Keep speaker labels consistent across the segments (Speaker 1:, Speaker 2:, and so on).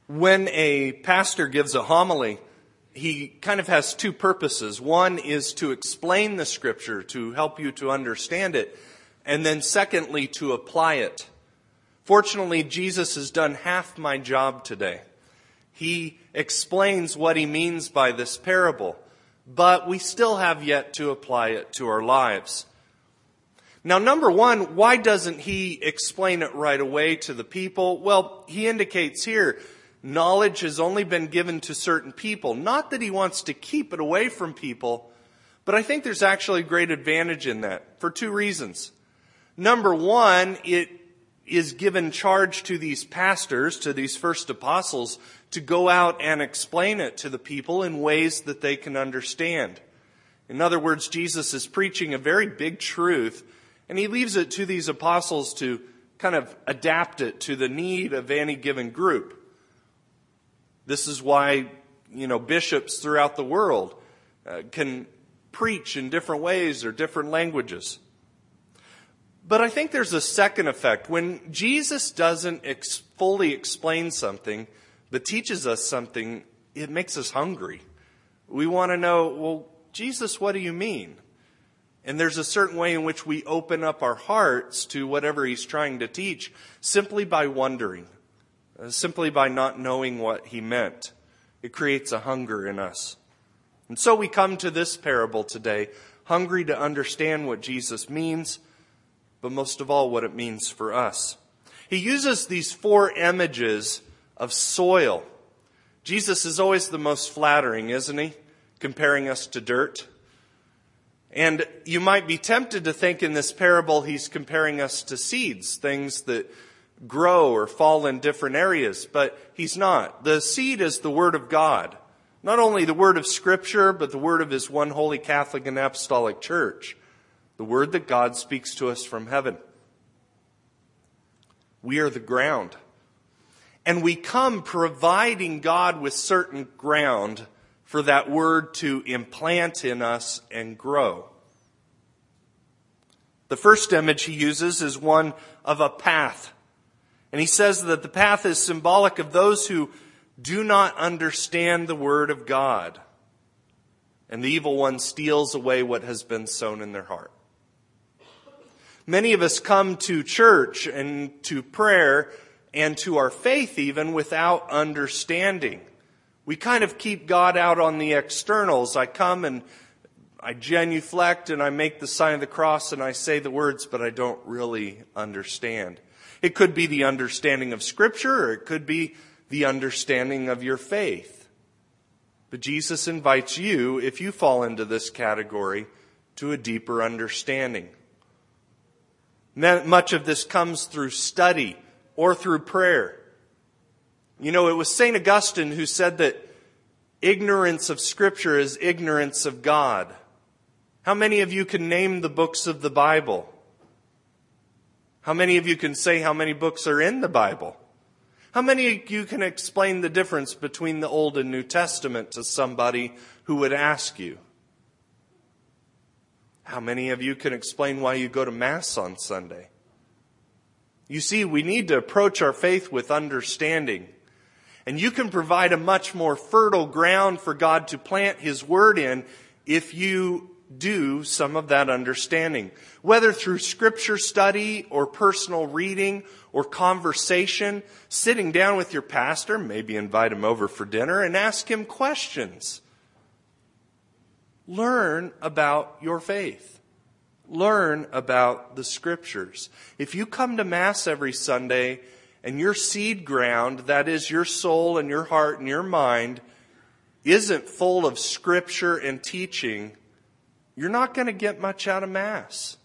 Speaker 1: When a pastor gives a homily, he kind of has two purposes. One is to explain the Scripture, to help you to understand it, and then secondly, to apply it. Fortunately, Jesus has done half my job today. He explains what he means by this parable, but we still have yet to apply it to our lives. Now, number one, why doesn't he explain it right away to the people? Well, he indicates here, knowledge has only been given to certain people. Not that he wants to keep it away from people, but I think there's actually a great advantage in that for two reasons. Number one, it is given charge to these pastors, to these first apostles, to go out and explain it to the people in ways that they can understand. In other words, Jesus is preaching a very big truth, and he leaves it to these apostles to kind of adapt it to the need of any given group. This is why, bishops throughout the world can preach in different ways or different languages. But I think there's a second effect. When Jesus doesn't fully explain something, but teaches us something, it makes us hungry. We want to know, well, Jesus, what do you mean? And there's a certain way in which we open up our hearts to whatever he's trying to teach simply by wondering. Simply by not knowing what he meant. It creates a hunger in us. And so we come to this parable today, hungry to understand what Jesus means, but most of all what it means for us. He uses these four images of soil. Jesus is always the most flattering, isn't he? Comparing us to dirt. And you might be tempted to think in this parable he's comparing us to seeds, things that grow or fall in different areas, but he's not. The seed is the Word of God. Not only the Word of Scripture, but the Word of His one holy Catholic and Apostolic Church. The Word that God speaks to us from heaven. We are the ground. And we come providing God with certain ground for that Word to implant in us and grow. The first image he uses is one of a path. And he says that the path is symbolic of those who do not understand the Word of God. And the evil one steals away what has been sown in their heart. Many of us come to church and to prayer and to our faith even without understanding. We kind of keep God out on the externals. I come and I genuflect and I make the sign of the cross and I say the words, but I don't really understand. It could be the understanding of Scripture, or it could be the understanding of your faith. But Jesus invites you, if you fall into this category, to a deeper understanding. Much of this comes through study or through prayer. It was St. Augustine who said that ignorance of Scripture is ignorance of God. How many of you can name the books of the Bible? How many of you can say how many books are in the Bible? How many of you can explain the difference between the Old and New Testament to somebody who would ask you? How many of you can explain why you go to Mass on Sunday? You see, we need to approach our faith with understanding. And you can provide a much more fertile ground for God to plant His Word in if you do some of that understanding. Whether through Scripture study or personal reading or conversation, sitting down with your pastor, maybe invite him over for dinner and ask him questions. Learn about your faith. Learn about the Scriptures. If you come to Mass every Sunday and your seed ground, that is your soul and your heart and your mind, isn't full of Scripture and teaching, you're not going to get much out of Mass.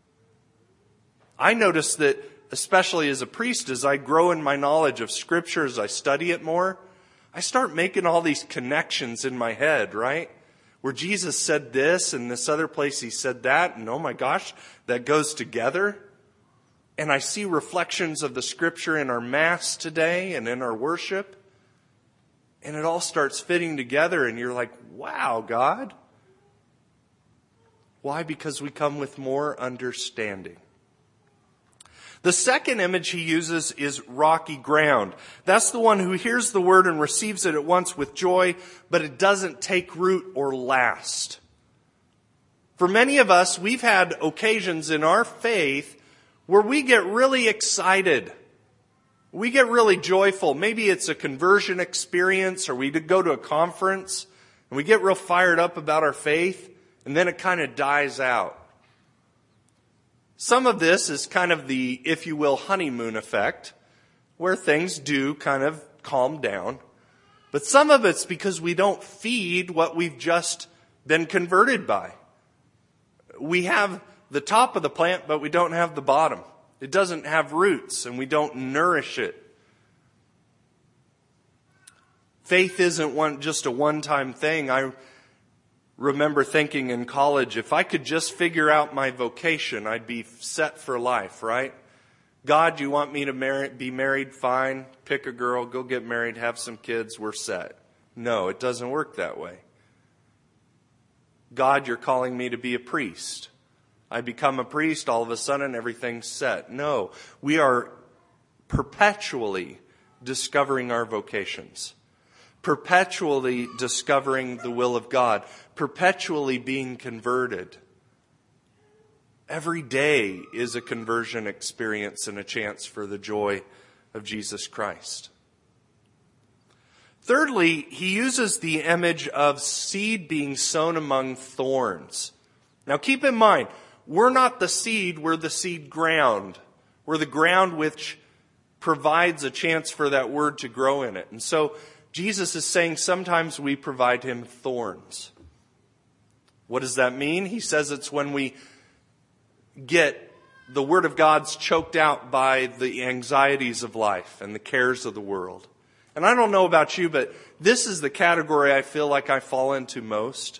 Speaker 1: I notice that, especially as a priest, as I grow in my knowledge of Scripture, as I study it more, I start making all these connections in my head, right? Where Jesus said this and this other place he said that, and oh my gosh, that goes together. And I see reflections of the Scripture in our Mass today and in our worship. And it all starts fitting together and you're like, wow, God. Why? Because we come with more understanding. The second image he uses is rocky ground. That's the one who hears the word and receives it at once with joy, but it doesn't take root or last. For many of us, we've had occasions in our faith where we get really excited. We get really joyful. Maybe it's a conversion experience, or we go to a conference and we get real fired up about our faith, and then it kind of dies out. Some of this is kind of the, if you will, honeymoon effect, where things do kind of calm down. But some of it's because we don't feed what we've just been converted by. We have the top of the plant, but we don't have the bottom. It doesn't have roots, and we don't nourish it. Faith isn't just a one-time thing. I remember thinking in college, if I could just figure out my vocation, I'd be set for life, right? God, you want me to be married? Fine. Pick a girl, go get married, have some kids, we're set. No, it doesn't work that way. God, you're calling me to be a priest. I become a priest, all of a sudden everything's set. No, we are perpetually discovering our vocations. Perpetually discovering the will of God, perpetually being converted. Every day is a conversion experience and a chance for the joy of Jesus Christ. Thirdly, he uses the image of seed being sown among thorns. Now keep in mind, we're not the seed, we're the seed ground. We're the ground which provides a chance for that word to grow in it. And so Jesus is saying sometimes we provide him thorns. What does that mean? He says it's when we get the word of God's choked out by the anxieties of life and the cares of the world. And I don't know about you, but this is the category I feel like I fall into most.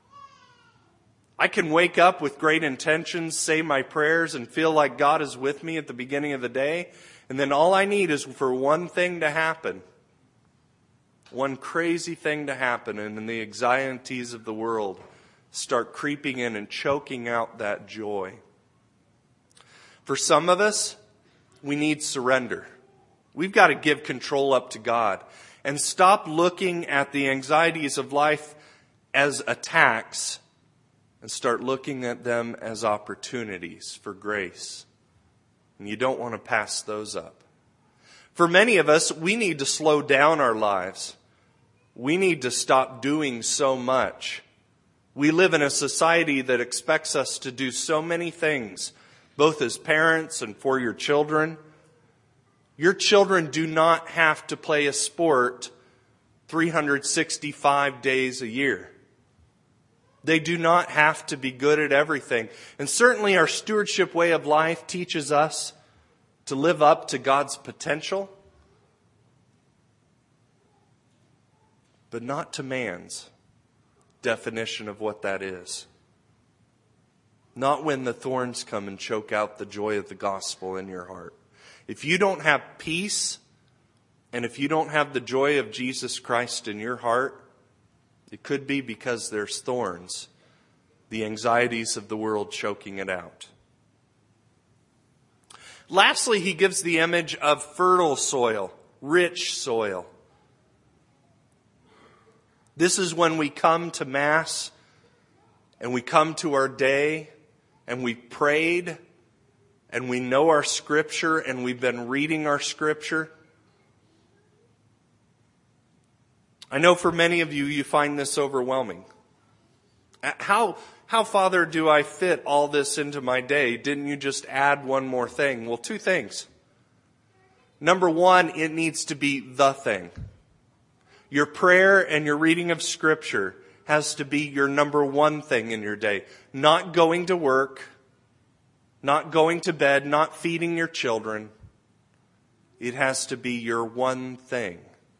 Speaker 1: I can wake up with great intentions, say my prayers, and feel like God is with me at the beginning of the day. And then all I need is for one thing to happen. One crazy thing to happen, and then the anxieties of the world start creeping in and choking out that joy. For some of us, we need surrender. We've got to give control up to God and stop looking at the anxieties of life as attacks and start looking at them as opportunities for grace. And you don't want to pass those up. For many of us, we need to slow down our lives. We need to stop doing so much. We live in a society that expects us to do so many things, both as parents and for your children. Your children do not have to play a sport 365 days a year. They do not have to be good at everything. And certainly our stewardship way of life teaches us to live up to God's potential, but not to man's definition of what that is. Not when the thorns come and choke out the joy of the gospel in your heart. If you don't have peace, and if you don't have the joy of Jesus Christ in your heart, it could be because there's thorns, the anxieties of the world choking it out. Lastly, he gives the image of fertile soil, rich soil. This is when we come to Mass and we come to our day and we prayed and we know our Scripture and we've been reading our Scripture. I know for many of you, you find this overwhelming. How, Father, do I fit all this into my day? Didn't you just add one more thing? Well, two things. Number one, it needs to be the thing. Your prayer and your reading of Scripture has to be your number one thing in your day. Not going to work, not going to bed, not feeding your children. It has to be your one thing.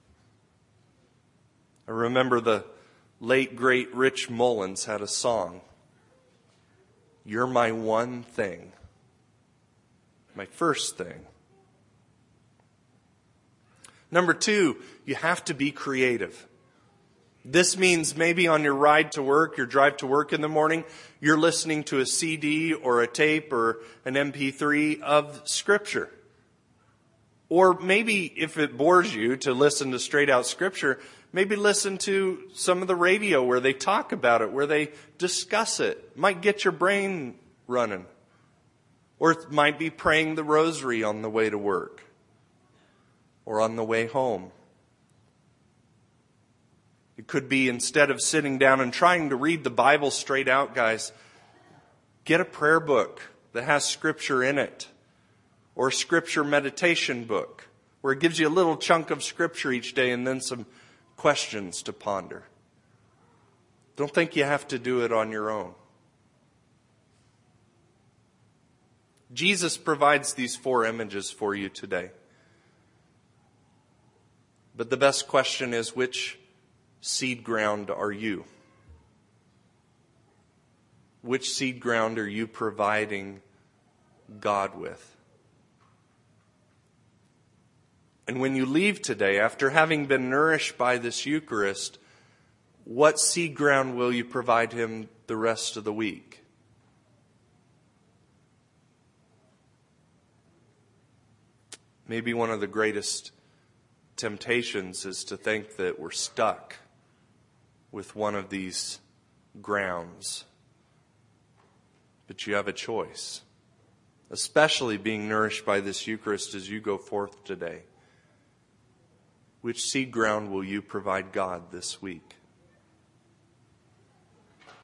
Speaker 1: I remember the late, great Rich Mullins had a song. You're my one thing. My first thing. Number two, you have to be creative. This means maybe on your ride to work, your drive to work in the morning, you're listening to a CD or a tape or an MP3 of Scripture. Or maybe if it bores you to listen to straight out Scripture, maybe listen to some of the radio where they talk about it, where they discuss it. Might get your brain running. Or it might be praying the rosary on the way to work or on the way home. It could be instead of sitting down and trying to read the Bible straight out, guys, get a prayer book that has Scripture in it. Or a Scripture meditation book where it gives you a little chunk of Scripture each day and then some questions to ponder. Don't think you have to do it on your own. Jesus provides these 4 images for you today. But the best question is, which seed ground are you? Which seed ground are you providing God with? And when you leave today, after having been nourished by this Eucharist, what seed ground will you provide Him the rest of the week? Maybe one of the greatest temptations is to think that we're stuck with one of these grounds. But you have a choice, especially being nourished by this Eucharist as you go forth today. Which seed ground will you provide God this week?